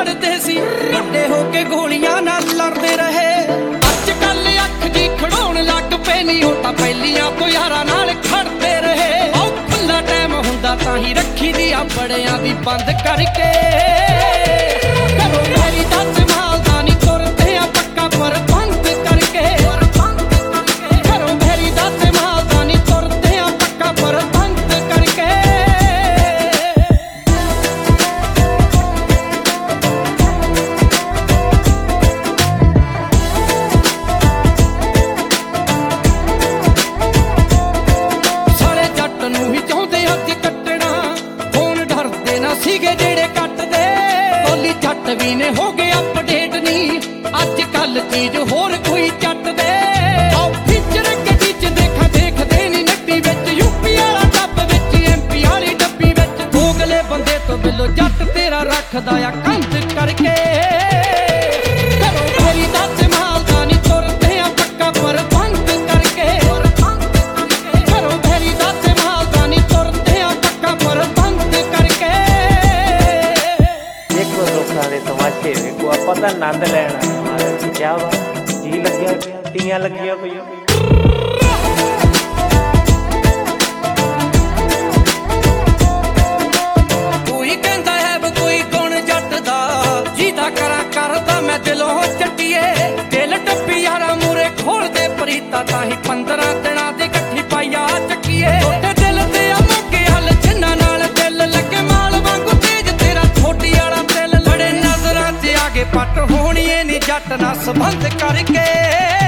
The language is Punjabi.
ਲੜਦੇ ਸੀ, ਵੱਡੇ ਹੋ ਕੇ ਗੋਲੀਆਂ ਨਾਲ ਲੜਦੇ ਰਹੇ। ਅੱਜ ਕੱਲ ਅੱਖ ਜੀ ਖੜਾਉਣ ਲੱਗ ਪਏ ਨੀ, ਉਹ ਤਾਂ ਪਹਿਲੀਆਂ ਤੋਂ ਯਾਰਾਂ ਨਾਲ ਖੜਦੇ ਰਹੇ। ਆਹ ਖੁੱਲਾ ਟਾਈਮ ਹੁੰਦਾ ਤਾਂ ਹੀ ਰੱਖੀ ਦੀ ਆ ਬੜਿਆਂ ਦੀ ਬੰਦ ਕਰਕੇ। ਘਰੋਂ ਮੇਰੀ ਦੱਸ ਮਾਲਦਾ ਨੀ ਤੁਰਦੇ ਆ ਪੱਕਾ ਪਰ ਬੰਦ ਕਰਕੇ। ਘਰੋਂ ਮੇਰੀ ਦੱਸ ਮਾਲਦਾ ਨੀ ਤੁਰਦੇ ਆ ਪੱਕਾ ਪਰ ਬੰਦ ਕਰਕੇ। ਸਾਰੇ ਜੱਟ ਨੂੰ ਵੀ ਚਾਹੁੰਦੇ ਅੱਜ ਕੱਟਣਾ, ਫੋਨ ਡਰਦੇ ਨਾ ਸੀਗੇ ਜਿਹੜੇ ਕੱਟਦੇ। ਬੋਲੀ ਜੱਟ ਵੀ ਨੇ ਹੋ ਗਏ ਅਪਡੇਟ ਨੀ, ਅੱਜ ਕੱਲ ਚੀਜ਼ ਹੋਰ ਕੋਈ ਚੱਟਦੇ। ਆਓ ਫੀਚਰ ਗੱਡੀ ਚ ਦੇਖਾਂ ਦੇਖਦੇ ਨੀ ਨੱਡੀ ਵਿੱਚ, ਯੂਪੀ ਵਾਲਾ ਡੱਬ ਵਿੱਚ MP ਵਾਲੀ ਡੱਬੀ ਵਿੱਚ। ਦੋਗਲੇ ਬੰਦੇ ਤੋਂ ਬਿੱਲੋ ਜੱਟ ਤੇਰਾ ਰੱਖਦਾ ਆ ਕੰਧ ਕਰਕੇ। ਘਰੋਂ ਮੇਰੀ ਦੱਸ ਮਾਲਦਾ ਨੀ ਤੁਰਦੇ ਆ ਪੱਕਾ ਪਰ ਬੰਦ ਕਰਕੇ। ਘਰੋਂ ਮੇਰੀ ਦੱਸ ਮਾਲਦਾ ਨੀ ਤੁਰਦੇ ਆ ਪੱਕਾ ਪਰ ਬੰਦ ਕਰਕੇ। ਦੇਖੋ ਲੋਕਾਂ ਦੇ ਤਮਾਸ਼ੇ ਵੇਖੋ, ਆਪਾਂ ਤਾਂ ਆਨੰਦ ਲੈਣ ਆਏ ਮਾਰੇ। ਕਿਆ ਵਾ ਜੀ ਲੱਗਿਆ ਪਿਆ, ਤੀਆਂ ਲੱਗੀਆਂ ਪਈਆਂ। ਕੋਈ ਕਹਿੰਦਾ ਹੈ ਵੀ ਕੋਈ ਗੁਣ ਜੱਟ ਦਾ, ਜਿਹਦਾ ਕਰਾਂ ਕਰਦਾ ਮੈਂ ਦਿਲੋਂ ਚੱਟੀਏ। ਦਿਲ ਟੱਪੀ ਯਾਰਾਂ ਮੂਰੇ ਖੋਲਦੇ ਪ੍ਰੀਤਾ, ਤਾਂ ਹੀ 15 ਦਿਨਾਂ ਦੀ ਇਕੱਠੀ ਪਾਈਆ ਚੱਕੀਏ। ਛੋਟੇ ਦਿਲ ਤੇ ਆ ਮੋਗੇ ਹਲ ਜਿੰਨਾਂ ਨਾਲ ਦਿਲ ਲੱਗੇ, ਮਾਲ ਵਾਂਗੂ ਤੇਜ ਤੇਰਾ ਛੋਟੀ ਵਾਲਾ ਦਿਲ। ਲੜੇ ਨਜ਼ਰਾਂ 'ਚ ਆਗੇ ਪੱਟ ਹੋਣੀਏ ਨੀ ਜੱਟ ਨਾਲ ਸੰਬੰਧ ਕਰਕੇ।